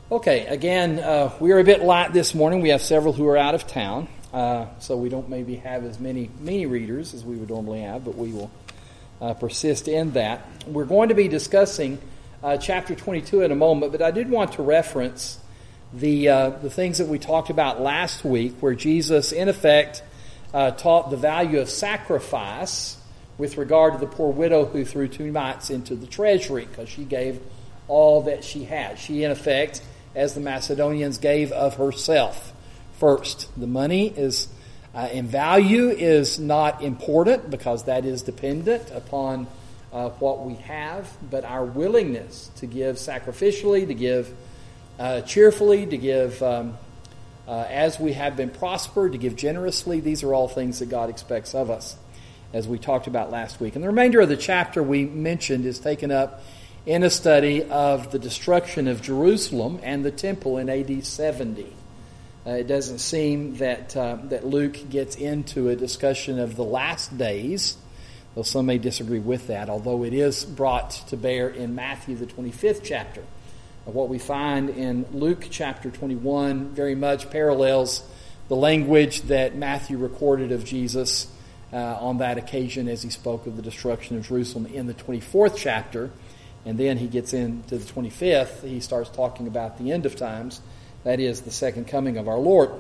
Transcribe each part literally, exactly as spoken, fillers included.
Okay, again, uh, we are a bit light this morning. We have several who are out of town, uh, so we don't maybe have as many mini readers as we would normally have, but we will uh, persist in that. We're going to be discussing uh, chapter twenty-two in a moment, but I did want to reference the uh, the things that we talked about last week, where Jesus, in effect, uh, taught the value of sacrifice with regard to the poor widow who threw two mites into the treasury, because she gave all that she had. She, in effect, as the Macedonians, gave of herself first. The money is uh, in value is not important, because that is dependent upon uh, what we have, but our willingness to give sacrificially, to give uh, cheerfully, to give um, uh, as we have been prospered, to give generously, these are all things that God expects of us, as we talked about last week. And the remainder of the chapter we mentioned is taken up in a study of the destruction of Jerusalem and the temple in A D seventy. Uh, it doesn't seem that uh, that Luke gets into a discussion of the last days, though some may disagree with that, although it is brought to bear in Matthew, the twenty-fifth chapter. Uh, what we find in Luke chapter twenty-one very much parallels the language that Matthew recorded of Jesus uh, on that occasion as he spoke of the destruction of Jerusalem in the twenty-fourth chapter. And then he gets into the twenty-fifth, he starts talking about the end of times, that is, the second coming of our Lord.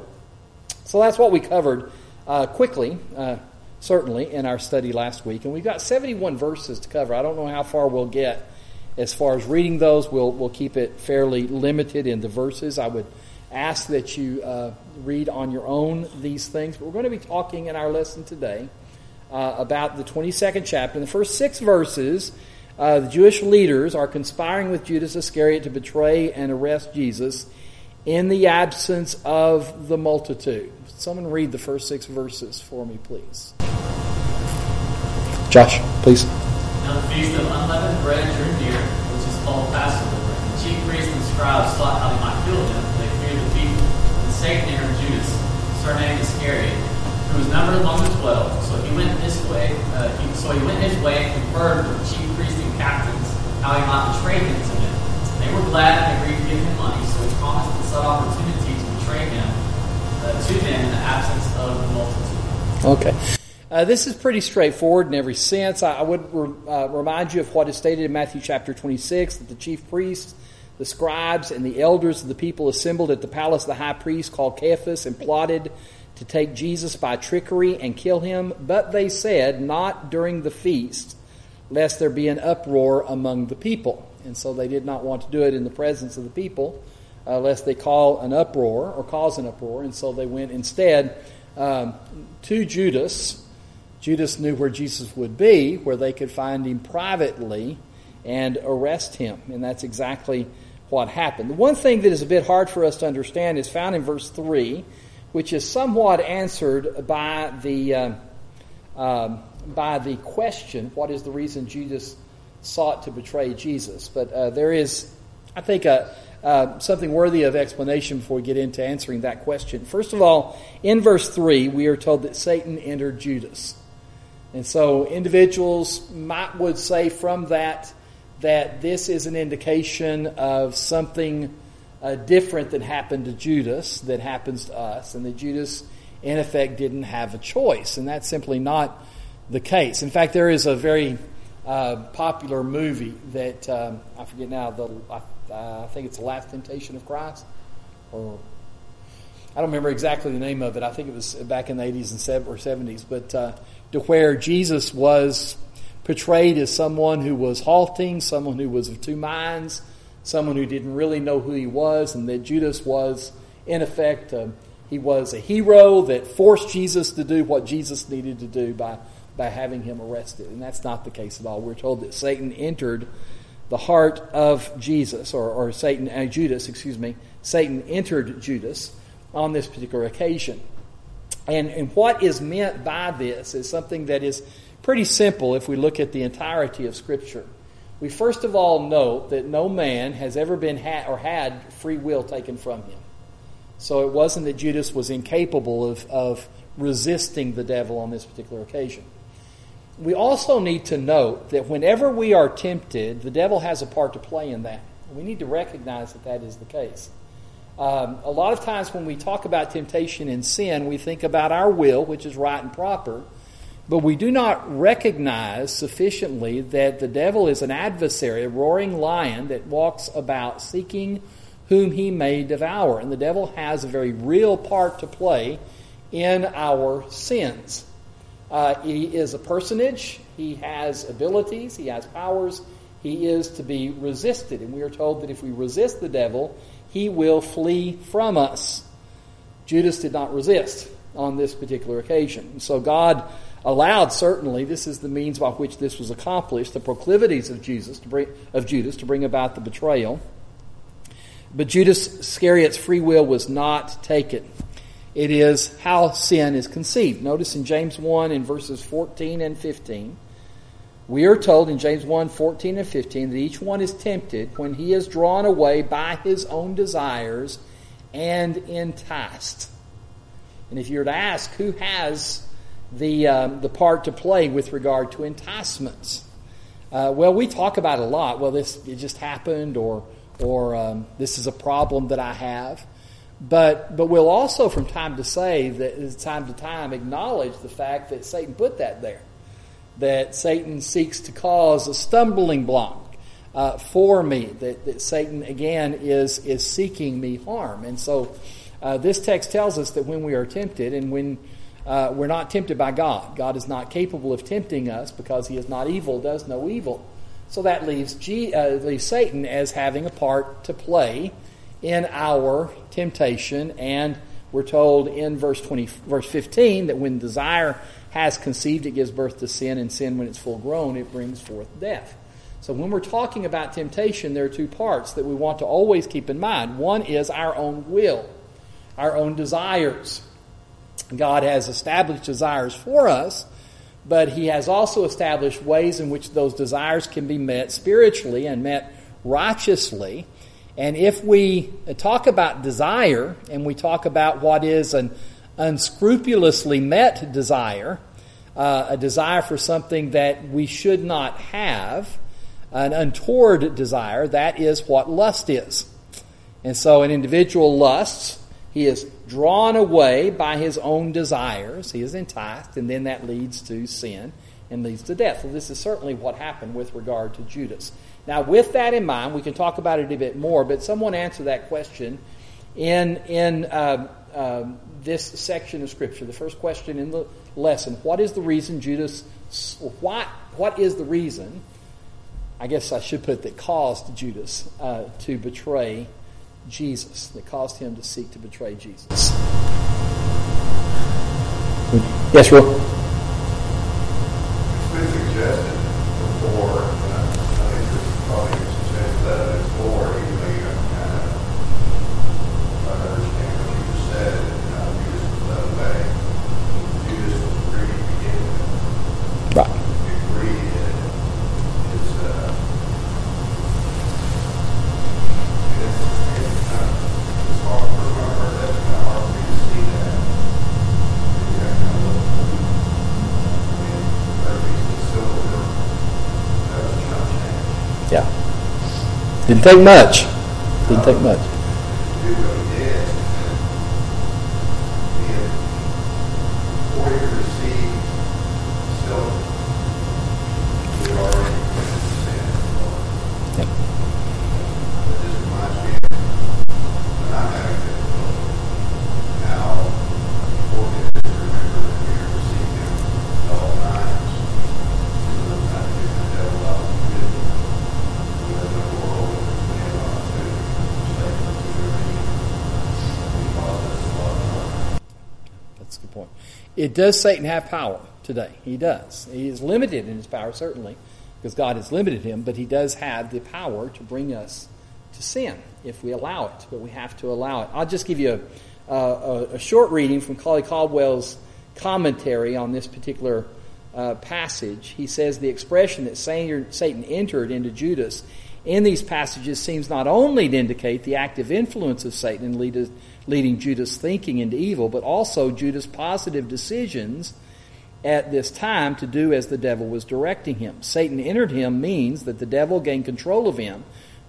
So that's what we covered uh, quickly, uh, certainly, in our study last week. And we've got seventy-one verses to cover. I don't know how far we'll get as far as reading those. We'll, we'll keep it fairly limited in the verses. I would ask that you uh, read on your own these things. But we're going to be talking in our lesson today uh, about the twenty-second chapter. In the first six verses, Uh, the Jewish leaders are conspiring with Judas Iscariot to betray and arrest Jesus in the absence of the multitude. Someone read the first six verses for me, please. Josh, please. Now the feast of unleavened bread drew near, which is called Passover. The chief priests and scribes sought how they might kill him, for they feared the people. And Satan entered Judas, surnamed Iscariot, who was numbered among the twelve. So he went this way. Uh, he, so he went his way and conferred with the chief priests and captains how he might betray him to them. They were glad and agreed to give him money, so he promised and sought opportunity to betray him uh, to them in the absence of the multitude. Okay. Uh, this is pretty straightforward in every sense. I, I would re, uh, remind you of what is stated in Matthew chapter twenty-six, that the chief priests, the scribes, and the elders of the people assembled at the palace of the high priest called Caiaphas and plotted to take Jesus by trickery and kill him. But they said, not during the feast, lest there be an uproar among the people. And so they did not want to do it in the presence of the people, uh, lest they call an uproar or cause an uproar. And so they went instead um, to Judas. Judas knew where Jesus would be, where they could find him privately and arrest him. And that's exactly what happened. The one thing that is a bit hard for us to understand is found in verse three, which is somewhat answered by the uh, um, by the question, what is the reason Judas sought to betray Jesus? But uh, there is, I think, a, uh, something worthy of explanation before we get into answering that question. First of all, in verse three, we are told that Satan entered Judas. And so individuals might would say from that that this is an indication of something Uh, different that happened to Judas that happens to us, and that Judas, in effect, didn't have a choice. And that's simply not the case. In fact, there is a very uh, popular movie that, um, I forget now, the uh, I think it's The Last Temptation of Christ, or I don't remember exactly the name of it. I think it was back in the eighties and or seventies, but uh, to where Jesus was portrayed as someone who was halting, someone who was of two minds, someone who didn't really know who he was, and that Judas was, in effect, uh, he was a hero that forced Jesus to do what Jesus needed to do by, by having him arrested. And that's not the case at all. We're told that Satan entered the heart of Jesus, or, or Satan, uh, Judas, excuse me, Satan entered Judas on this particular occasion. And, and what is meant by this is something that is pretty simple if we look at the entirety of Scripture. We first of all note that no man has ever been ha- or had free will taken from him. So it wasn't that Judas was incapable of, of resisting the devil on this particular occasion. We also need to note that whenever we are tempted, the devil has a part to play in that. We need to recognize that that is the case. Um, a lot of times when we talk about temptation and sin, we think about our will, which is right and proper, but we do not recognize sufficiently that the devil is an adversary, a roaring lion that walks about seeking whom he may devour. And the devil has a very real part to play in our sins. Uh, he is a personage. He has abilities. He has powers. He is to be resisted. And we are told that if we resist the devil, he will flee from us. Judas did not resist on this particular occasion. So God allowed, certainly, this is the means by which this was accomplished, the proclivities of Jesus to bring, of Judas to bring about the betrayal. But Judas Iscariot's free will was not taken. It is how sin is conceived. Notice in James one in verses fourteen and fifteen, we are told in James one, fourteen and fifteen, that each one is tempted when he is drawn away by his own desires and enticed. And if you were to ask who has the um, the part to play with regard to enticements, uh, well, we talk about it a lot. Well, this it just happened, or or um, this is a problem that I have. But but we'll also from time to say that time to time acknowledge the fact that Satan put that there, that Satan seeks to cause a stumbling block uh, for me, that, that Satan again is is seeking me harm. And so uh, this text tells us that when we are tempted, and when uh, we're not tempted by God, God is not capable of tempting us because He is not evil, does no evil. So that leaves G, uh, leaves Satan as having a part to play in our temptation. And we're told in verse twenty, verse fifteen, that when desire has conceived, it gives birth to sin, and sin, when it's full grown, it brings forth death. So when we're talking about temptation, there are two parts that we want to always keep in mind. One is our own will, our own desires. God has established desires for us, but He has also established ways in which those desires can be met spiritually and met righteously. And if we talk about desire, and we talk about what is an unscrupulously met desire, uh, a desire for something that we should not have, an untoward desire, that is what lust is. And so an individual lusts, he is drawn away by his own desires, he is enticed, and then that leads to sin and leads to death. Well, this is certainly what happened with regard to Judas. Now, with that in mind, we can talk about it a bit more, but someone answer that question in in uh, uh, this section of Scripture. The first question in the lesson: what is the reason Judas? What what is the reason? I guess I should put that caused Judas uh, to betray Jesus. That caused him to seek to betray Jesus. Yes, Will. It's been suggested before, and I think it's probably suggested that before, even though you don't kind of try to understand what you just said and how Judas was that way. Judas was greedy to begin with. Right. Greed is, uh, it's, it's kind of, it's hard for me, that's kind of hard for me to see that. You have to kind of look, I mean, whether it's silver, that was chump change. Yeah. Didn't take much. Didn't take much. Do what he did. He had, before he received silver, he had already committed sin. Yep. It just reminds me of when I'm having difficulty. Now, important is to remember that we are receiving him at all times. So those not to get the devil out of the good. We live in a world where we have an opportunity to slave to their need. Because that's love. That's a good point. It does Satan have power today? He does. He is limited in his power, certainly, because God has limited him, but he does have the power to bring us to sin if we allow it, but we have to allow it. I'll just give you a, a, a short reading from Colley Caldwell's commentary on this particular uh, passage. He says the expression that Satan entered into Judas in these passages seems not only to indicate the active influence of Satan in lead, leading Judas' thinking into evil, but also Judas' positive decisions at this time to do as the devil was directing him. Satan entered him means that the devil gained control of him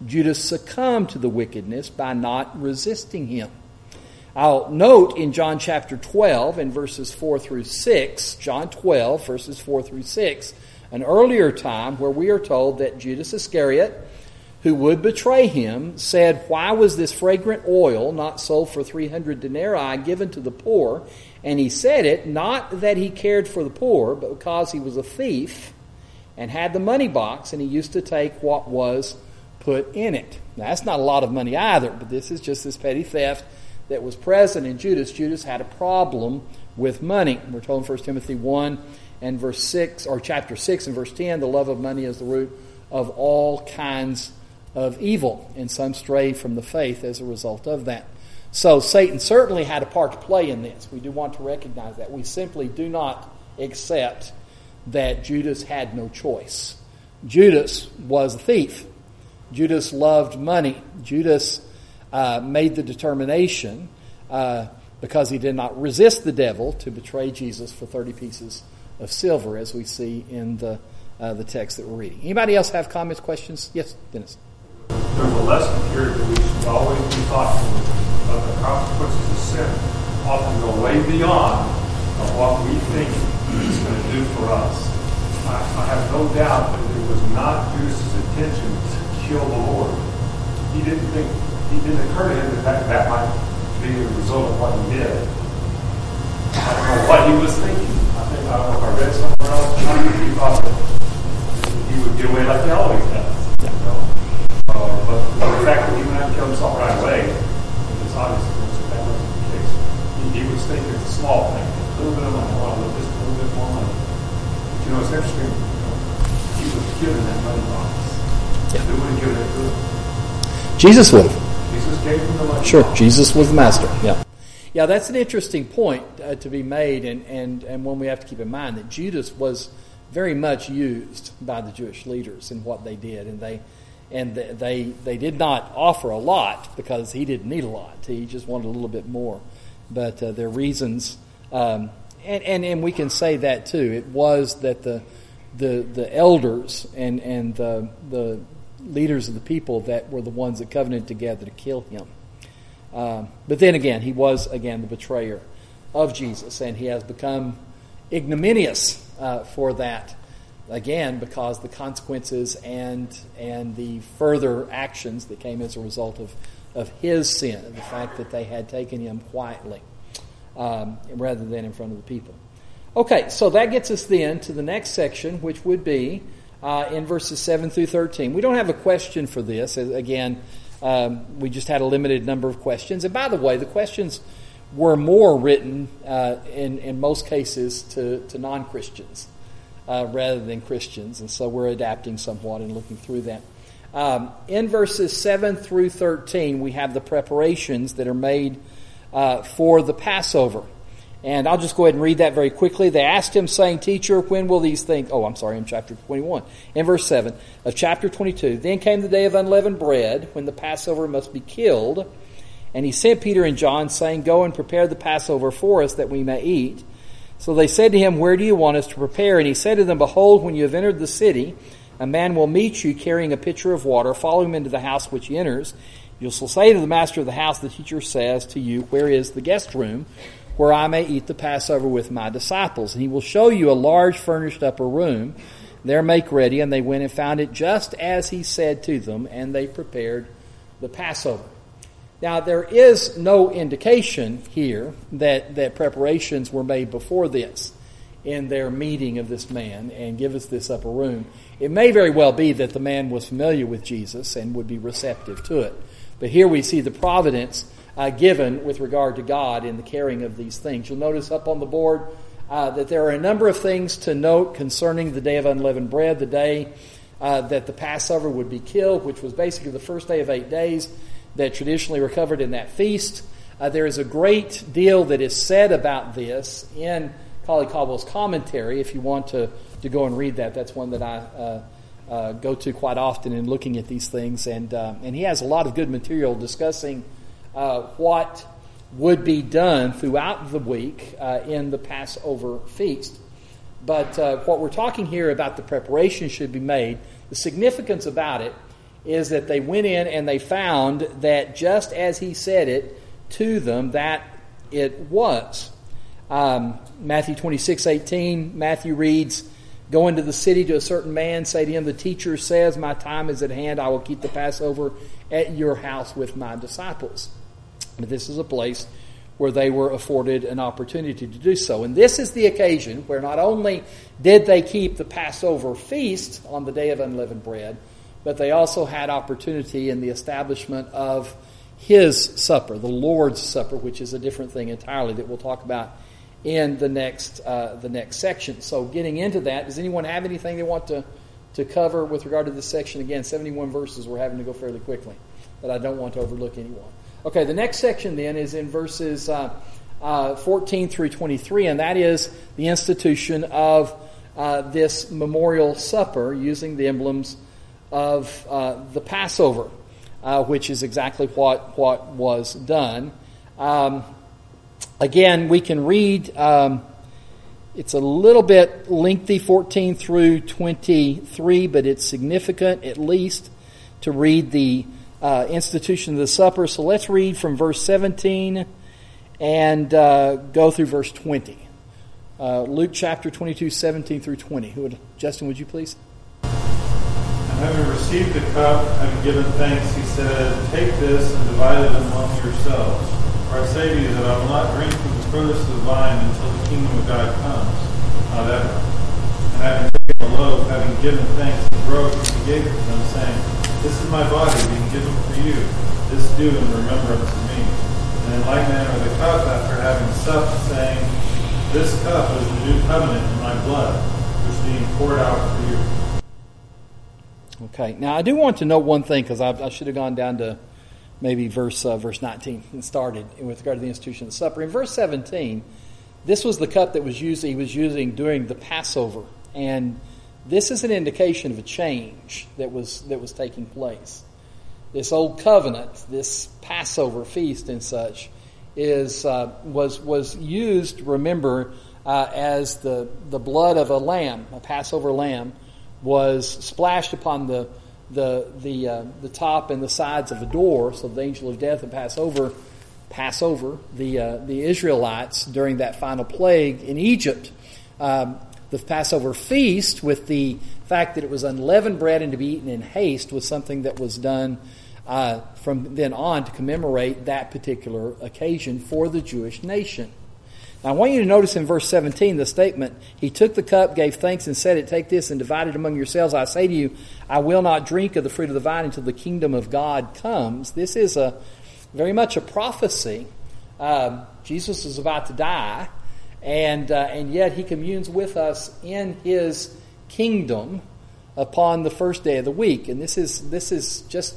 Judas succumbed to the wickedness by not resisting him. I'll note in John chapter twelve and verses four through six, John twelve verses four through six, an earlier time where we are told that Judas Iscariot, who would betray him, said, "Why was this fragrant oil not sold for three hundred denarii given to the poor?" And he said it not that he cared for the poor, but because he was a thief and had the money box, and he used to take what was put in it. Now, that's not a lot of money either, but this is just this petty theft that was present in Judas. Judas had a problem with money. We're told in First Timothy one and verse six, or chapter six and verse ten, the love of money is the root of all kinds of evil, and some stray from the faith as a result of that. So Satan certainly had a part to play in this. We do want to recognize that. We simply do not accept that Judas had no choice. Judas was a thief. Judas loved money. Judas uh, made the determination, uh, because he did not resist the devil, to betray Jesus for thirty pieces of silver, as we see in the uh, the text that we're reading. Anybody else have comments, questions? Yes, Dennis. There's a lesson here that we should always be thoughtful of. The consequences of sin often go way beyond of what we think it's going to do for us. I, I have no doubt that it was not Judas' intention to kill the Lord. He didn't think, it didn't occur to him that that, that might be the result of what he did. I don't know what he was thinking. I think I, I read somewhere else, I think he thought that he would get away like he always does. You know? Uh, but the fact that he went out and killed himself right away, it's obvious that that wasn't the case. He, he was thinking it's a small thing, a little bit of money, well, just a little bit more money. But you know, it's interesting, you know, he was given that money box. Yeah. Who would have given it to him? Jesus would have. Jesus gave him the money Sure, box. Jesus was the master. Yeah. Yeah, that's an interesting point uh, to be made, and, and, and one we have to keep in mind, that Judas was very much used by the Jewish leaders in what they did, and they and they they did not offer a lot because he didn't need a lot. He just wanted a little bit more. But uh, their reasons, um, and, and and we can say that too. It was that the the the elders and and the the leaders of the people that were the ones that covenanted together to kill him. Um, but then again, he was again the betrayer of Jesus, and he has become ignominious uh, for that. Again, because the consequences and and the further actions that came as a result of, of his sin, the fact that they had taken him quietly um, rather than in front of the people. Okay, so that gets us then to the next section, which would be uh, in verses seven through thirteen. We don't have a question for this. Again, um, we just had a limited number of questions. And by the way, the questions were more written uh, in, in most cases to, to non-Christians. Uh, rather than Christians, and so we're adapting somewhat and looking through that. Um, in verses seven through thirteen, we have the preparations that are made uh, for the Passover. And I'll just go ahead and read that very quickly. They asked him, saying, "Teacher, when will these things..." Oh, I'm sorry, in chapter twenty-one. In verse seven of chapter twenty-two, "Then came the day of unleavened bread, when the Passover must be killed. And he sent Peter and John, saying, Go and prepare the Passover for us, that we may eat. So they said to him, Where do you want us to prepare? And he said to them, Behold, when you have entered the city, a man will meet you carrying a pitcher of water. Follow him into the house which he enters. You shall say to the master of the house, The teacher says to you, Where is the guest room, where I may eat the Passover with my disciples? And he will show you a large furnished upper room. There make ready. And they went and found it just as he said to them, and they prepared the Passover. Now, there is no indication here that, that preparations were made before this in their meeting of this man and give us this upper room. It may very well be that the man was familiar with Jesus and would be receptive to it. But here we see the providence uh, given with regard to God in the carrying of these things. You'll notice up on the board uh, that there are a number of things to note concerning the day of unleavened bread, the day uh, that the Passover would be killed, which was basically the first day of eight days. That traditionally were covered in that feast. Uh, there is a great deal that is said about this in Kali Caldwell's commentary. If you want to, to go and read that, that's one that I uh, uh, go to quite often in looking at these things. And uh, and he has a lot of good material discussing uh, what would be done throughout the week uh, in the Passover feast. But uh, what we're talking here about the preparation should be made, the significance about it is that they went in and they found that just as he said it to them, that it was. Um, Matthew twenty-six eighteen, Matthew reads, "Go into the city to a certain man, say to him, the teacher says, my time is at hand, I will keep the Passover at your house with my disciples." But this is a place where they were afforded an opportunity to do so. And this is the occasion where not only did they keep the Passover feast on the day of unleavened bread, but they also had opportunity in the establishment of his supper, the Lord's Supper, which is a different thing entirely that we'll talk about in the next uh, the next section. So getting into that, does anyone have anything they want to, to cover with regard to this section? Again, seventy-one verses, we're having to go fairly quickly, but I don't want to overlook anyone. Okay, the next section then is in verses uh, uh, fourteen through twenty-three, and that is the institution of uh, this memorial supper using the emblems of uh, the Passover, uh, which is exactly what, what was done. Um, again, we can read, um, it's a little bit lengthy, fourteen through twenty-three, but it's significant at least to read the Uh, institution of the supper. So let's read from verse seventeen and uh, go through verse twenty. Uh, Luke chapter twenty-two, seventeen through twenty. Who would, Justin, would you please? And having received the cup, having given thanks, he said, "Take this and divide it among yourselves. For I say to you that I will not drink from the produce of the vine until the kingdom of God comes, not ever." And having taken the loaf, having given thanks, he broke and he gave it to them, saying, "This is my body being given for you. This do in remembrance of me." And in like manner the cup, after having supped, saying, "This cup is the new covenant in my blood, which is being poured out for you." Okay. Now I do want to note one thing, because I, I should have gone down to maybe verse uh, verse nineteen and started with regard to the institution of the supper. In verse seventeen, this was the cup that was used. He was using during the Passover, and this is an indication of a change that was that was taking place. This old covenant, this Passover feast and such, is uh, was was used. Remember, uh, as the the blood of a lamb, a Passover lamb, was splashed upon the the the uh, the top and the sides of a door. So the angel of death would pass over, pass over the uh, the Israelites during that final plague in Egypt. Um, The Passover feast, with the fact that it was unleavened bread and to be eaten in haste, was something that was done uh, from then on to commemorate that particular occasion for the Jewish nation. Now I want you to notice in verse seventeen the statement, "He took the cup, gave thanks, and said it, take this and divide it among yourselves. I say to you, I will not drink of the fruit of the vine until the kingdom of God comes." This is a very much a prophecy. Um, Jesus is about to die. And uh, and yet he communes with us in his kingdom upon the first day of the week. And this is this is just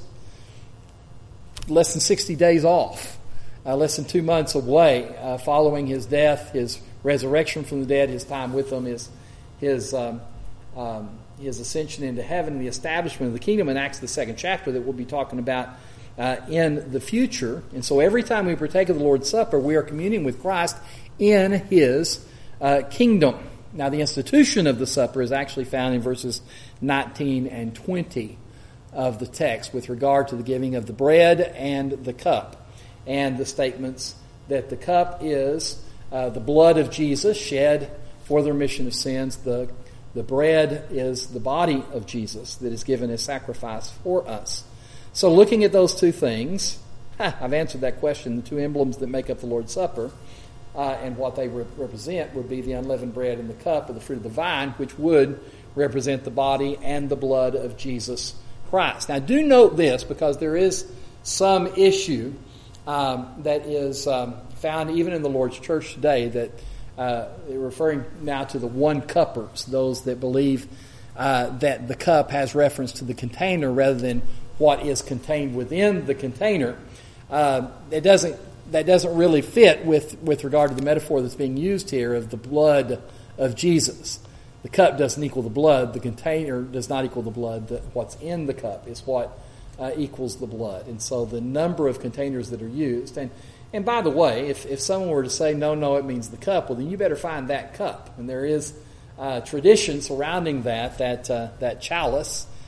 less than sixty days off, uh, less than two months away, uh, following his death, his resurrection from the dead, his time with them, his his um, um, his ascension into heaven, the establishment of the kingdom in Acts, the second chapter that we'll be talking about uh, in the future. And so every time we partake of the Lord's Supper, we are communing with Christ in his uh, kingdom. Now the institution of the supper is actually found in verses nineteen and twenty of the text with regard to the giving of the bread and the cup, and the statements that the cup is uh, the blood of Jesus shed for the remission of sins. The, the bread is the body of Jesus that is given as sacrifice for us. So looking at those two things, I've answered that question, the two emblems that make up the Lord's Supper. Uh, and what they re- represent would be the unleavened bread and the cup of the fruit of the vine, which would represent the body and the blood of Jesus Christ. Now, do note this, because there is some issue um, that is um, found even in the Lord's church today, that uh, referring now to the one-cuppers, those that believe uh, that the cup has reference to the container rather than what is contained within the container. Uh, it doesn't That doesn't really fit with, with regard to the metaphor that's being used here of the blood of Jesus. The cup doesn't equal the blood. The container does not equal the blood. The, what's in the cup is what uh, equals the blood. And so the number of containers that are used. And, and by the way, if, if someone were to say, no, no, it means the cup, well, then you better find that cup. And there is uh, tradition surrounding that, that, uh, that chalice.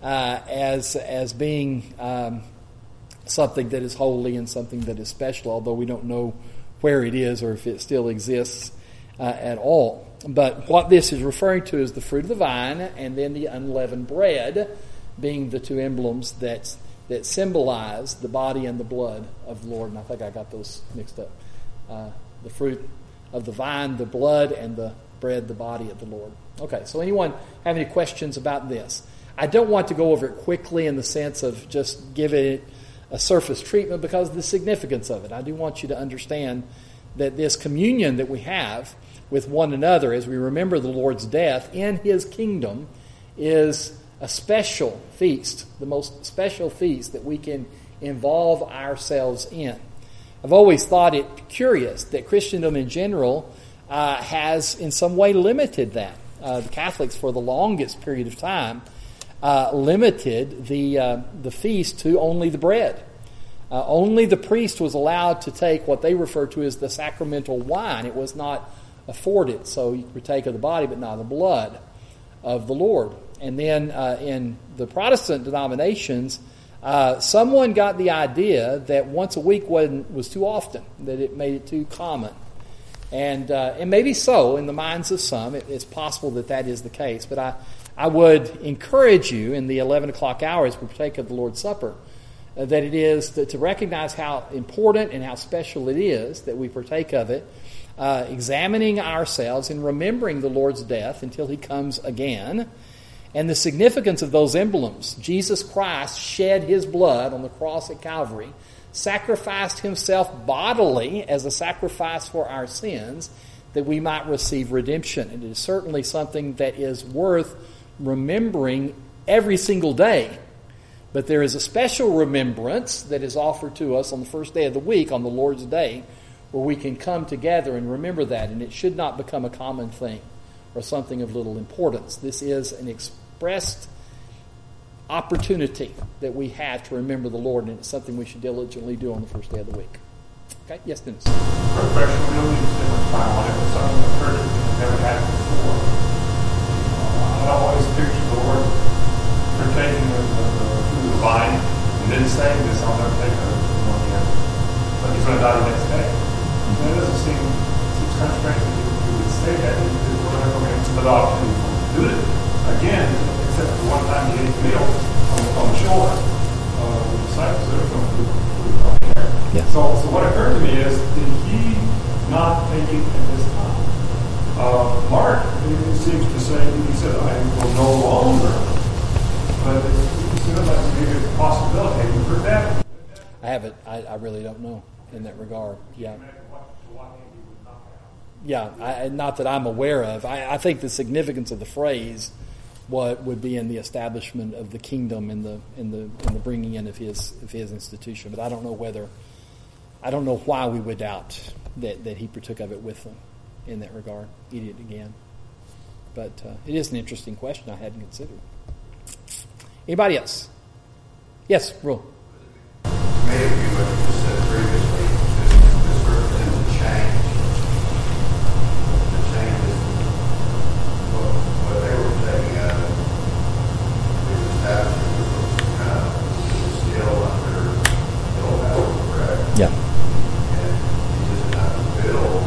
uh, as as being um, something that is holy and something that is special, although we don't know where it is or if it still exists uh, at all. But what this is referring to is the fruit of the vine and then the unleavened bread being the two emblems that that symbolize the body and the blood of the Lord. And I think I got those mixed up. Uh, the fruit of the vine, the blood, and the bread, the body of the Lord. Okay, so anyone have any questions about this? I don't want to go over it quickly in the sense of just giving it a surface treatment because of the significance of it. I do want you to understand that this communion that we have with one another as we remember the Lord's death in His kingdom is a special feast, the most special feast that we can involve ourselves in. I've always thought it curious that Christendom in general uh, has in some way limited that. Uh, the Catholics, for the longest period of time, uh, limited the uh, the feast to only the bread. Uh, only the priest was allowed to take what they refer to as the sacramental wine. It was not afforded, so you could take of the body but not the blood of the Lord. And then uh, in the Protestant denominations, uh, someone got the idea that once a week wasn't, was too often, that it made it too common. And uh, and maybe so in the minds of some. It, it's possible that that is the case. But I, I would encourage you in the eleven o'clock hour as we partake of the Lord's Supper uh, that it is to, to recognize how important and how special it is that we partake of it, uh, examining ourselves and remembering the Lord's death until He comes again. And the significance of those emblems. Jesus Christ shed His blood on the cross at Calvary, sacrificed Himself bodily as a sacrifice for our sins, that we might receive redemption. And it is certainly something that is worth remembering every single day. But there is a special remembrance that is offered to us on the first day of the week, on the Lord's Day, where we can come together and remember that. And it should not become a common thing or something of little importance. This is an expressed opportunity that we have to remember the Lord, and it's something we should diligently do on the first day of the week. Okay? Yes, Dennis? Quick question. We don't use different time on it, but something occurred to me that never happened before. Uh, I always picture the Lord partaking of the, the food of the vine and then saying this, I'll never take of it from again. But He's going to die the next day. And that doesn't seem, seems kind of strange that He would say that. We're never going to have another opportunity to do it again, except for one time He ate the meal on the, on the shore. Uh, the disciples, they were going to do it there. Yeah. So, so what occurred to me is, did He not take it at this time? Uh, Mark, he seems to say, he said, I will no longer. But it, it seems like maybe it's a possibility. Have you heard that? I haven't. I, I really don't know in that regard. Yeah. Yeah, I, not that I'm aware of. I, I think the significance of the phrase what would be in the establishment of the kingdom and the in the in the bringing in of his of his institution. But I don't know whether I don't know why we would doubt that, that he partook of it with them in that regard. Eat it again. But uh, it is an interesting question I hadn't considered. Anybody else? Yes, Rule. Maybe what you just said previously, this, this represents a change. The change is what, what they were taking out of the establishment was kind of still under the old house, correct? Yeah. And he just not fulfilled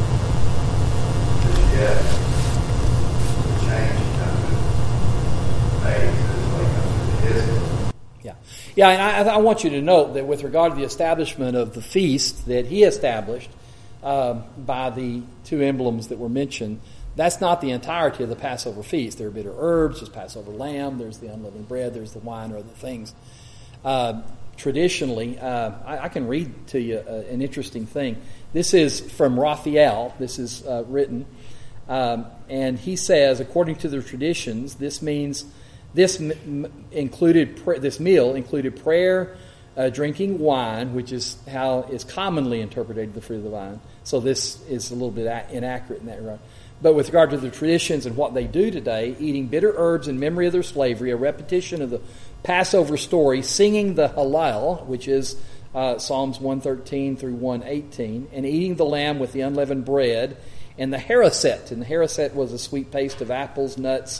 this yet. The change kind of made this like his. Yeah, yeah, and I, I want you to note that with regard to the establishment of the feast that he established um, by the two emblems that were mentioned, that's not the entirety of the Passover feast. There are bitter herbs, there's Passover lamb, there's the unleavened bread, there's the wine or other things. Uh, traditionally, uh, I, I can read to you uh, an interesting thing. This is from Raphael. This is uh, written, um, and he says, according to the traditions, this means. This included this meal included prayer, uh, drinking wine, which is how is commonly interpreted the fruit of the vine. So this is a little bit inaccurate in that regard. But with regard to the traditions and what they do today, eating bitter herbs in memory of their slavery, a repetition of the Passover story, singing the Hallel, which is uh, Psalms one thirteen through one eighteen, and eating the lamb with the unleavened bread, and the haroset. And the haroset was a sweet paste of apples, nuts,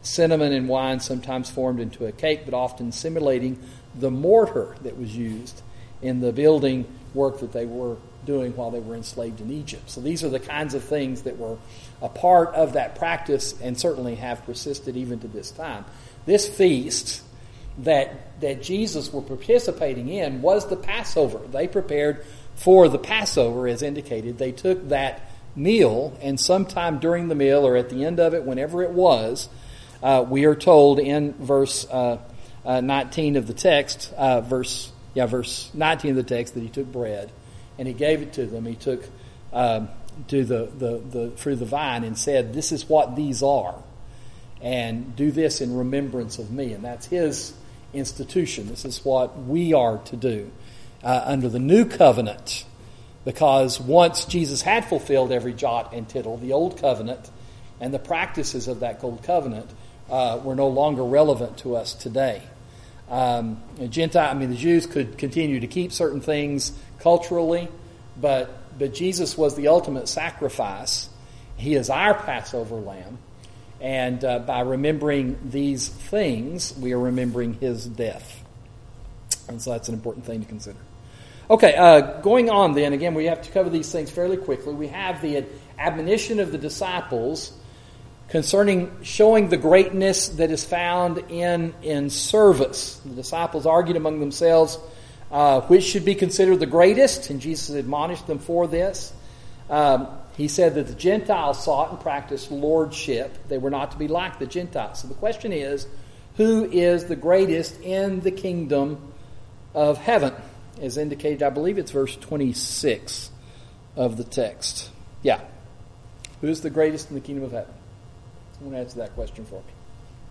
cinnamon and wine sometimes formed into a cake, but often simulating the mortar that was used in the building work that they were doing while they were enslaved in Egypt. So these are the kinds of things that were a part of that practice and certainly have persisted even to this time. This feast that that Jesus were participating in was the Passover. They prepared for the Passover, as indicated. They took that meal, and sometime during the meal or at the end of it, whenever it was, uh, we are told in verse uh, uh, nineteen of the text, uh, verse yeah, verse nineteen of the text, that he took bread and he gave it to them. He took um, to the, the the fruit of the vine and said, "This is what these are, and do this in remembrance of me." And that's his institution. This is what we are to do uh, under the new covenant, because once Jesus had fulfilled every jot and tittle, the old covenant and the practices of that old covenant uh, were no longer relevant to us today. Um, Gentile, I mean, the Jews could continue to keep certain things culturally, but but Jesus was the ultimate sacrifice. He is our Passover lamb. And uh, by remembering these things, we are remembering his death. And so that's an important thing to consider. Okay, uh, going on then, again, we have to cover these things fairly quickly. We have the admonition of the disciples concerning showing the greatness that is found in, in service. The disciples argued among themselves uh, which should be considered the greatest, and Jesus admonished them for this. Um, He said that the Gentiles sought and practiced lordship. They were not to be like the Gentiles. So the question is, who is the greatest in the kingdom of heaven? As indicated, I believe it's verse twenty-six of the text. Yeah. Who is the greatest in the kingdom of heaven? Someone answer that question for me.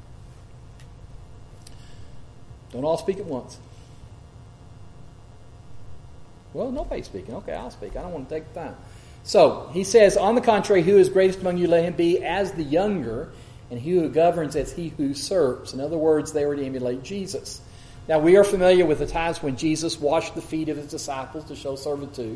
Don't all speak at once. Well, nobody's speaking. Okay, I'll speak. I don't want to take the time. So, he says, on the contrary, who is greatest among you, let him be as the younger, and he who governs as he who serves. In other words, they were to emulate Jesus. Now, we are familiar with the times when Jesus washed the feet of his disciples to show servitude,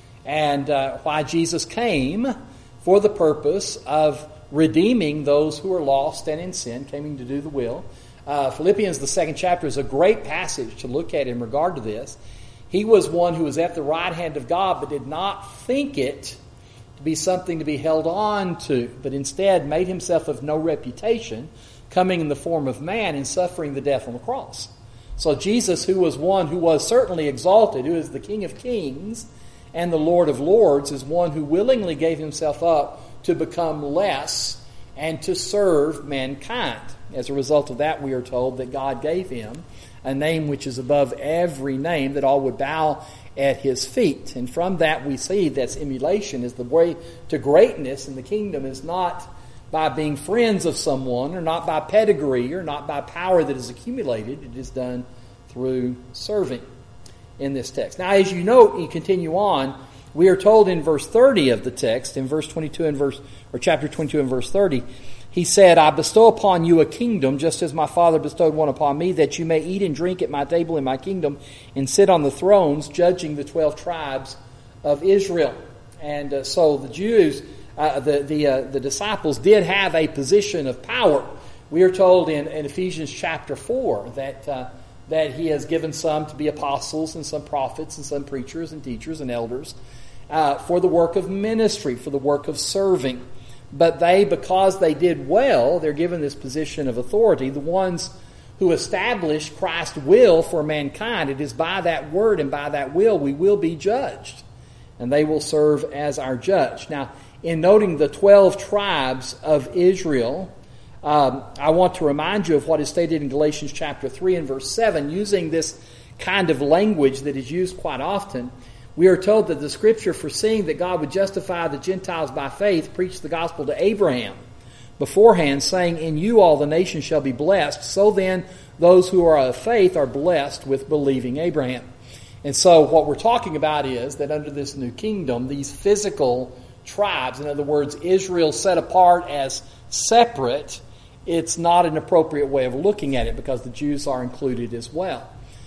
and uh, why Jesus came for the purpose of redeeming those who are lost and in sin, coming to do the will. Uh, Philippians, the second chapter, is a great passage to look at in regard to this. He was one who was at the right hand of God, but did not think it to be something to be held on to, but instead made himself of no reputation, coming in the form of man and suffering the death on the cross. So Jesus, who was one who was certainly exalted, who is the King of Kings and the Lord of Lords, is one who willingly gave himself up to become less and to serve mankind. As a result of that, we are told that God gave him a name which is above every name, that all would bow at his feet. And from that we see that emulation is the way to greatness in the kingdom, is not by being friends of someone, or not by pedigree, or not by power that is accumulated. It is done through serving in this text. Now, as you note, you continue on, we are told in verse thirty of the text, in verse twenty-two and verse, or chapter twenty-two and verse thirty, he said, I bestow upon you a kingdom, just as my Father bestowed one upon me, that you may eat and drink at my table in my kingdom, and sit on the thrones, judging the twelve tribes of Israel. And uh, so the Jews, uh, the the, uh, the disciples did have a position of power. We are told in, in Ephesians chapter four that uh, that he has given some to be apostles, and some prophets, and some preachers and teachers and elders, uh, for the work of ministry, for the work of serving. But they, because they did well, they're given this position of authority. The ones who establish Christ's will for mankind, it is by that word and by that will we will be judged. And they will serve as our judge. Now, in noting the twelve tribes of Israel, um, I want to remind you of what is stated in Galatians chapter three and verse seven, using this kind of language that is used quite often. We are told that the Scripture, foreseeing that God would justify the Gentiles by faith, preached the gospel to Abraham beforehand, saying, in you all the nations shall be blessed. So then, those who are of faith are blessed with believing Abraham. And so what we're talking about is that under this new kingdom, these physical tribes, in other words, Israel set apart as separate, it's not an appropriate way of looking at it, because the Jews are included as well.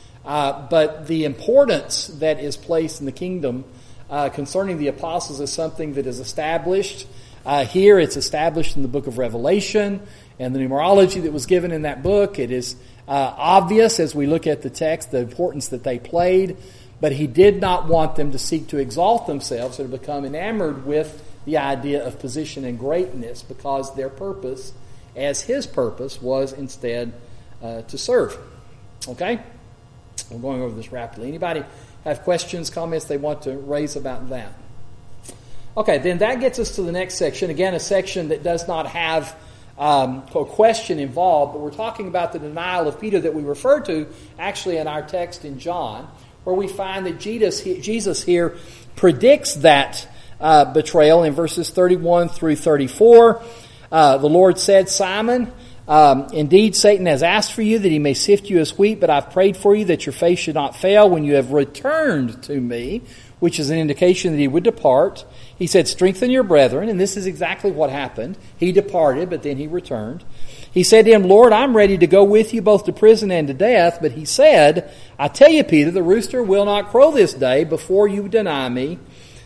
Uh, but the importance that is placed in the kingdom uh, concerning the apostles is something that is established Uh, here it's established in the book of Revelation and the numerology that was given in that book. It is uh, obvious as we look at the text the importance that they played, but he did not want them to seek to exalt themselves or to become enamored with the idea of position and greatness, because their purpose, as his purpose, was instead uh, to serve. Okay? I'm going over this rapidly. Anybody have questions, comments they want to raise about that? Okay, then that gets us to the next section. Again, a section that does not have um, a question involved, but we're talking about the denial of Peter that we refer to actually in our text in John, where we find that Jesus, Jesus here predicts that uh, betrayal in verses thirty-one through thirty-four. Uh, the Lord said, Simon, um, indeed Satan has asked for you that he may sift you as wheat, but I've prayed for you that your faith should not fail when you have returned to me, which is an indication that he would depart. He said, strengthen your brethren, and this is exactly what happened. He departed, but then he returned. He said to him, Lord, I'm ready to go with you both to prison and to death. But he said, I tell you, Peter, the rooster will not crow this day before you deny me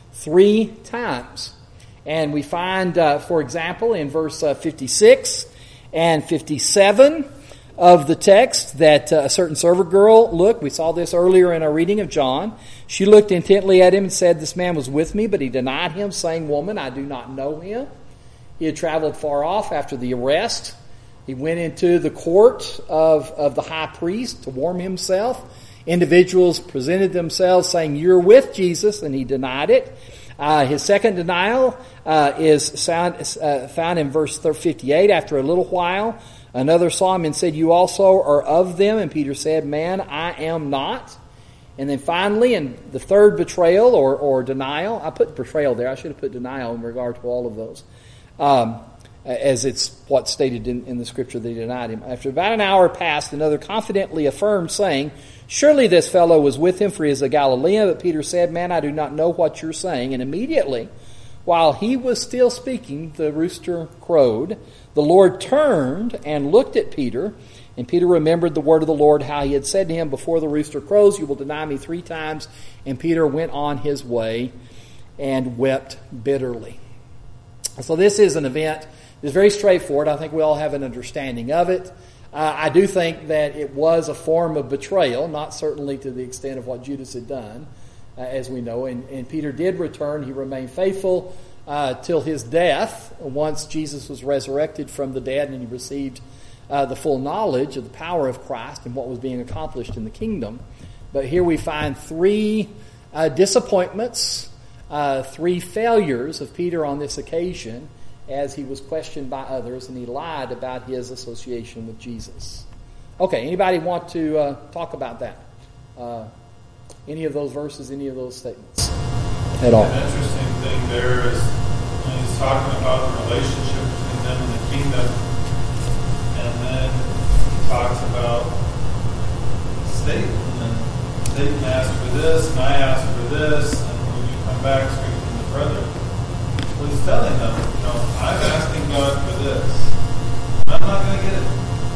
three times. And we find, uh, for example, in verse uh, fifty-six and fifty-seven of the text that uh, a certain servant girl looked. We saw this earlier in our reading of John. She looked intently at him and said, this man was with me, but he denied him, saying, woman, I do not know him. He had traveled far off after the arrest. He went into the court of, of the high priest to warm himself. Individuals presented themselves saying, you're with Jesus, and he denied it. Uh, his second denial uh, is found, uh, found in verse fifty-eight. After a little while, another saw him and said, you also are of them. And Peter said, man, I am not. And then finally, in the third betrayal or, or denial, I put betrayal there. I should have put denial in regard to all of those. Um, as it's what's stated in, in the scripture that he denied him. After about an hour passed, another confidently affirmed, saying, surely this fellow was with him, for he is a Galilean. But Peter said, man, I do not know what you're saying. And immediately, while he was still speaking, the rooster crowed. The Lord turned and looked at Peter, and Peter remembered the word of the Lord, how he had said to him, before the rooster crows, you will deny me three times. And Peter went on his way and wept bitterly. So this is an event that's very straightforward. I think we all have an understanding of it. Uh, I do think that it was a form of betrayal, not certainly to the extent of what Judas had done, uh, as we know. And, and Peter did return. He remained faithful uh, till his death, once Jesus was resurrected from the dead and he received uh, the full knowledge of the power of Christ and what was being accomplished in the kingdom. But here we find three uh, disappointments, uh, three failures of Peter on this occasion, as he was questioned by others and he lied about his association with Jesus. Okay, anybody want to uh, talk about that? Uh, any of those verses, any of those statements at all? An interesting thing there is when he's talking about the relationship between them and the kingdom, and then he talks about Satan, and Satan asked for this, and I asked for this, and when you come back, speak from the brethren. Well, he's telling them, you know, I'm asking God for this, and I'm not going to get it.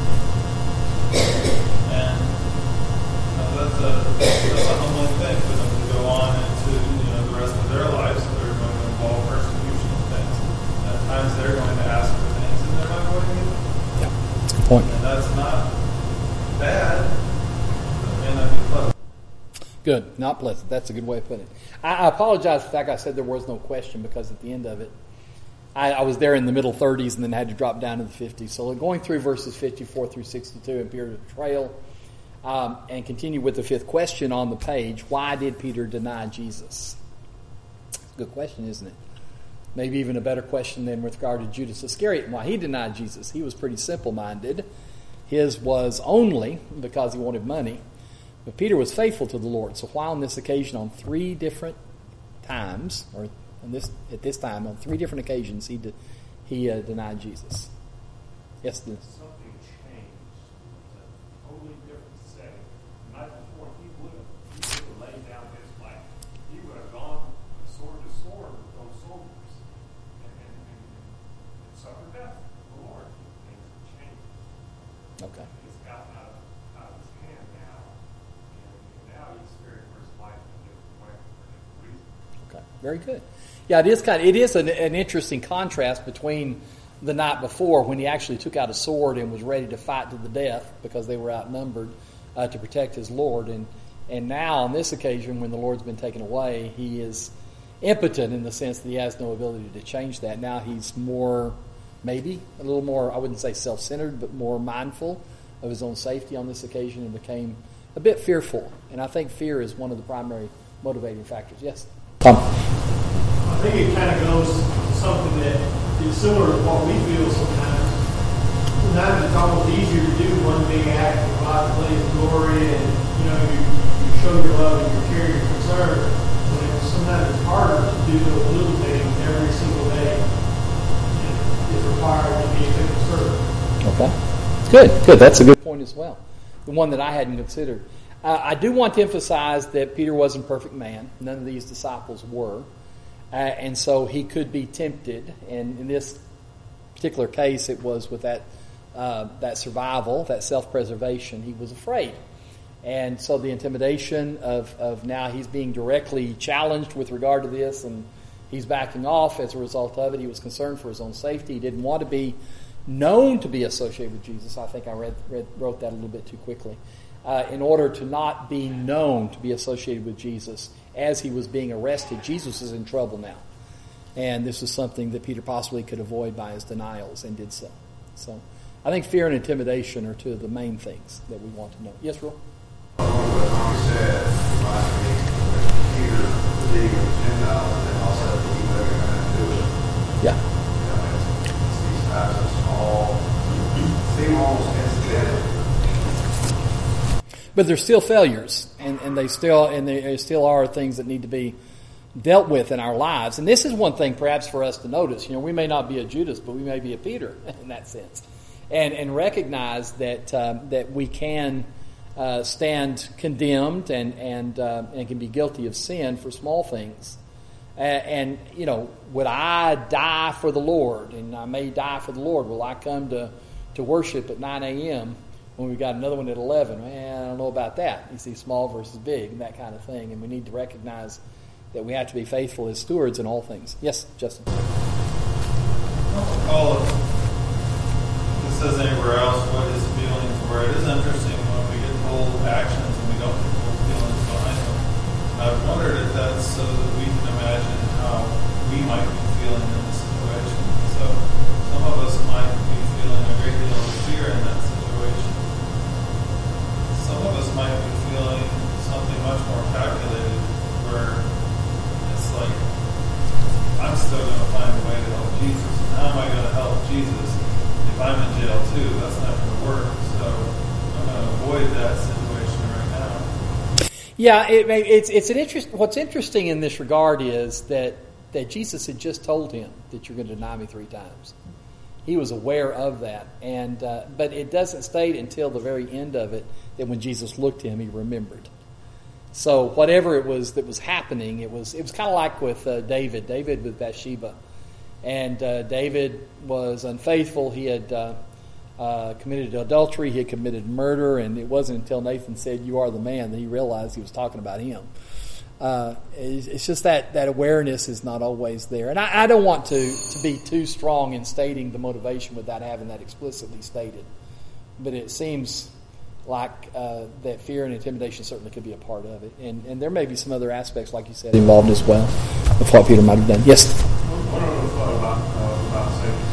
And you know, that's a that's a humbling thing for them to go on into, you know, the rest of their lives. They're going to involve persecution and things. And at times they're going to ask for things, and they're not going to get it. Yeah, that's a good point. And that's not bad, but it may not be pleasant. Good, not pleasant. That's a good way of putting it. I, I apologize for the fact I said there was no question, because at the end of it, I, I was there in the middle thirties and then had to drop down to the fifties. So going through verses fifty-four through sixty-two and Peter's betrayal, um, and continue with the fifth question on the page, why did Peter deny Jesus? It's a good question, isn't it? Maybe even a better question than with regard to Judas Iscariot and why he denied Jesus. He was pretty simple-minded. His was only because he wanted money. But Peter was faithful to the Lord. So why on this occasion, on three different times, or on this at this time, on three different occasions, he de, he uh, denied Jesus? Yes, the, Something changed. It's a totally different setting. The night before, he would have, he would have laid down his life. He would have gone sword to sword with those soldiers and, and, and, and suffered death for the Lord. Things have changed. okay. It's gotten out of, out of his hand now. And now he's fearing for his life in a different way, for a different reason. Okay. very good. Yeah, it is kind of, it is an, an interesting contrast between the night before when he actually took out a sword and was ready to fight to the death because they were outnumbered uh, to protect his Lord. And, and now on this occasion when the Lord's been taken away, he is impotent in the sense that he has no ability to change that. Now he's more, maybe, a little more, I wouldn't say self-centered, but more mindful of his own safety on this occasion and became a bit fearful. And I think fear is one of the primary motivating factors. Yes? Tom? I think it kind of goes to something that is similar to what we feel sometimes. Sometimes it's almost easier to do one big act of God displays glory and, you know, you, you show your love and you care your concern. But it's, sometimes it's harder to do those little things every single day. It's required to be a faithful servant. Okay. Good, good. That's a good point as well. The one that I hadn't considered. Uh, I do want to emphasize that Peter wasn't a perfect man. None of these disciples were. Uh, and so he could be tempted. And in this particular case, it was with that uh, that survival, that self-preservation. He was afraid. And so the intimidation of, of now he's being directly challenged with regard to this, and he's backing off as a result of it. He was concerned for his own safety. He didn't want to be known to be associated with Jesus. I think I read, read wrote that a little bit too quickly. Uh, in order to not be known to be associated with Jesus as he was being arrested, Jesus is in trouble now. And this is something that Peter possibly could avoid by his denials, and did so. So I think fear and intimidation are two of the main things that we want to know. Yes, Will? What Tommy said reminded me when Peter being a Gentile and then also he wasn't going to do it. Yeah. You know, it's, it's these types of small, seem almost incidental. But they're still failures, and, and they still and there still are things that need to be dealt with in our lives. And this is one thing perhaps for us to notice. You know, we may not be a Judas, but we may be a Peter in that sense. And and recognize that um, that we can uh, stand condemned and and uh, and can be guilty of sin for small things. Uh, and, you know, would I die for the Lord? And I may die for the Lord. Will I come to, to worship at nine a.m. when we've got another one at eleven? Man, I don't know about that. You see small versus big and that kind of thing. And we need to recognize that we have to be faithful as stewards in all things. Yes, Justin? Paul, it says anywhere else what his feelings were. It is interesting when we get told actions and we don't get told feelings behind them. I've wondered if that's so that we can imagine how we might be feeling in the situation. So some of us might be feeling a great deal of fear in that situation. Some of us might be feeling something much more calculated where it's like, I'm still going to find a way to help Jesus. How am I going to help Jesus if I'm in jail too? That's not going to work. So I'm going to avoid that situation right now. Yeah, it, it's it's an interest. What's interesting in this regard is that that Jesus had just told him that you're going to deny me three times. He was aware of that, and uh, but it doesn't state until the very end of it that when Jesus looked at him, he remembered. So whatever it was that was happening, it was it was kind of like with uh, David, David with Bathsheba, and uh, David was unfaithful. He had uh, uh, committed adultery. He had committed murder, and it wasn't until Nathan said, "You are the man," that he realized he was talking about him. Uh, it's, it's just that that awareness is not always there, and I, I don't want to to be too strong in stating the motivation without having that explicitly stated, but it seems like uh, that fear and intimidation certainly could be a part of it. And, and there may be some other aspects, like you said, involved as well, of what Peter might have done. Yes? One other thought about, uh, about Satan.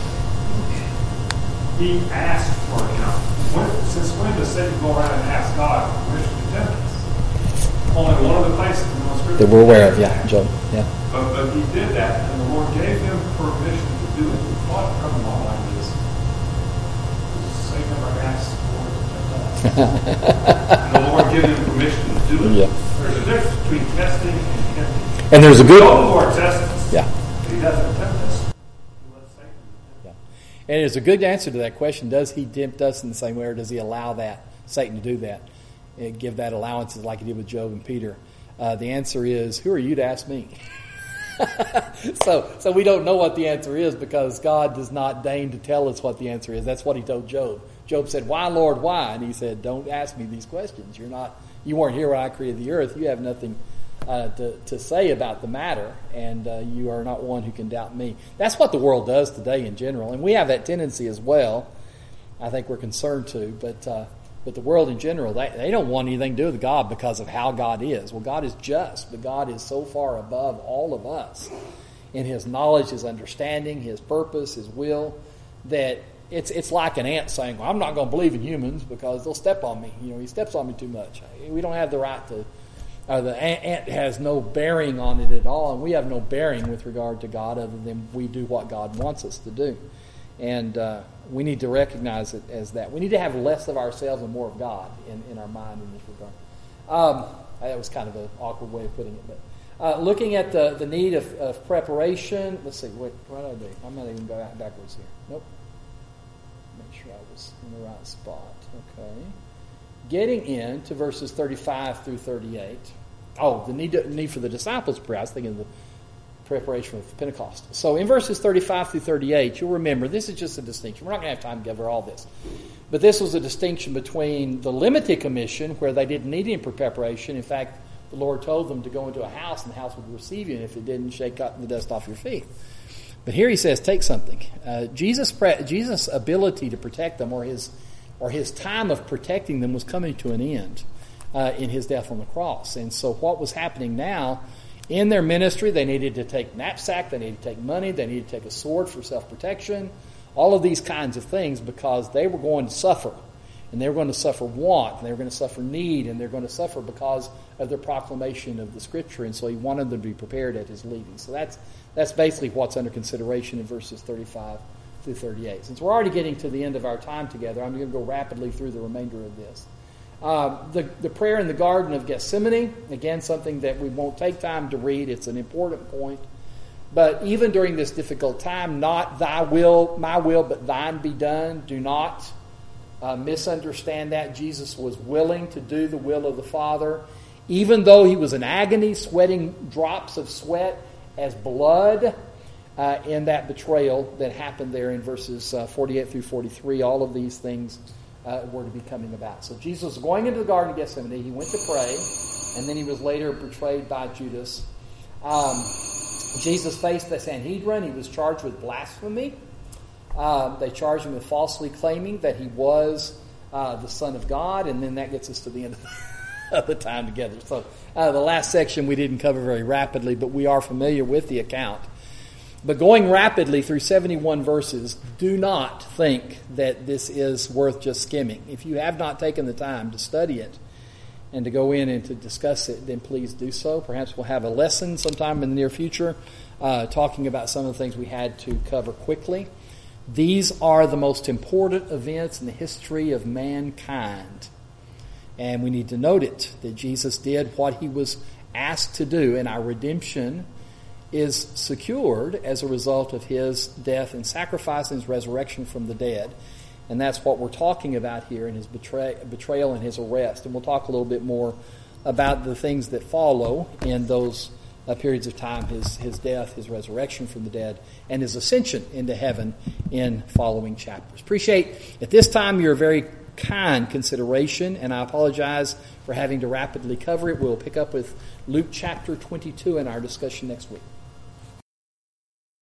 He asked for it. You know, when, since when does Satan go around and ask God for permission to tempt us? Only one of the places in the Scripture. That we're aware of, yeah, Job. Yeah. But, but he did that, and the Lord gave him permission to do it. The thought from my mind is, Satan never asked and the Lord gave him permission to do it. Yeah. There's a difference between testing and tempting. And there's a good... The Lord tests us. Yeah. But he doesn't tempt us. He lets Satan Yeah. And there's a good answer to that question. Does he tempt us in the same way, or does he allow that, Satan to do that? And give that allowances like he did with Job and Peter? Uh, the answer is, who are you to ask me? so so we don't know what the answer is because God does not deign to tell us what the answer is. That's what he told Job. Job said, "Why, Lord, why?" And he said, "Don't ask me these questions. You're not, you weren't here when I created the earth. You have nothing uh, to, to say about the matter, and uh, you are not one who can doubt me. That's what the world does today in general, and we have that tendency as well. I think we're concerned to, but uh, but the world in general, they, they don't want anything to do with God because of how God is. Well, God is just, but God is so far above all of us in His knowledge, His understanding, His purpose, His will, that it's it's like an ant saying, well, I'm not going to believe in humans because they'll step on me. You know, he steps on me too much. We don't have the right to, uh, the ant, ant has no bearing on it at all, and we have no bearing with regard to God other than we do what God wants us to do. And uh, we need to recognize it as that. We need to have less of ourselves and more of God in, in our mind in this regard. Um, that was kind of an awkward way of putting it, but Uh, looking at the, the need of, of preparation, let's see, what, what did I do? I'm not even going backwards here. Nope. Make sure I was in the right spot. Okay. Getting into verses thirty-five through thirty-eight. Oh, the need, to, need for the disciples' prayer. I was thinking of the preparation for Pentecost. So in verses thirty-five through thirty-eight, you'll remember, this is just a distinction. We're not going to have time to cover all this. But this was a distinction between the limited commission, where they didn't need any preparation. In fact, the Lord told them to go into a house, and the house would receive you, and if it didn't, shake the dust off your feet. But here he says, take something. Uh, Jesus' pre- Jesus' ability to protect them, or his or his time of protecting them, was coming to an end uh, in his death on the cross. And so what was happening now, in their ministry, they needed to take knapsack, they needed to take money, they needed to take a sword for self-protection, all of these kinds of things, because they were going to suffer. And they were going to suffer want, and they were going to suffer need, and they're going to suffer because of their proclamation of the Scripture. And so he wanted them to be prepared at his leaving. So that's that's basically what's under consideration in verses thirty-five through thirty-eight. Since we're already getting to the end of our time together, I'm going to go rapidly through the remainder of this. Uh, the, the prayer in the Garden of Gethsemane, again, something that we won't take time to read. It's an important point. But even during this difficult time, not thy will, my will, but thine be done. Do not Uh, misunderstand that. Jesus was willing to do the will of the Father, even though he was in agony, sweating drops of sweat as blood uh, in that betrayal that happened there in verses uh, forty-eight through forty-three. All of these things uh, were to be coming about. So Jesus was going into the Garden of Gethsemane. He went to pray, and then he was later betrayed by Judas. Um, Jesus faced the Sanhedrin. He was charged with blasphemy. Uh, they charged him with falsely claiming that he was uh, the Son of God, and then that gets us to the end of the time together. So uh, the last section we didn't cover very rapidly, but we are familiar with the account. But going rapidly through seventy-one verses, do not think that this is worth just skimming. If you have not taken the time to study it and to go in and to discuss it, then please do so. Perhaps we'll have a lesson sometime in the near future uh, talking about some of the things we had to cover quickly. These are the most important events in the history of mankind. And we need to note it, that Jesus did what he was asked to do, and our redemption is secured as a result of his death and sacrifice and his resurrection from the dead. And that's what we're talking about here in his betray- betrayal and his arrest. And we'll talk a little bit more about the things that follow in those Uh, periods of time, his his death, his resurrection from the dead, and his ascension into heaven in following chapters. Appreciate at this time your very kind consideration, and I apologize for having to rapidly cover it. We'll pick up with Luke chapter twenty-two in our discussion next week.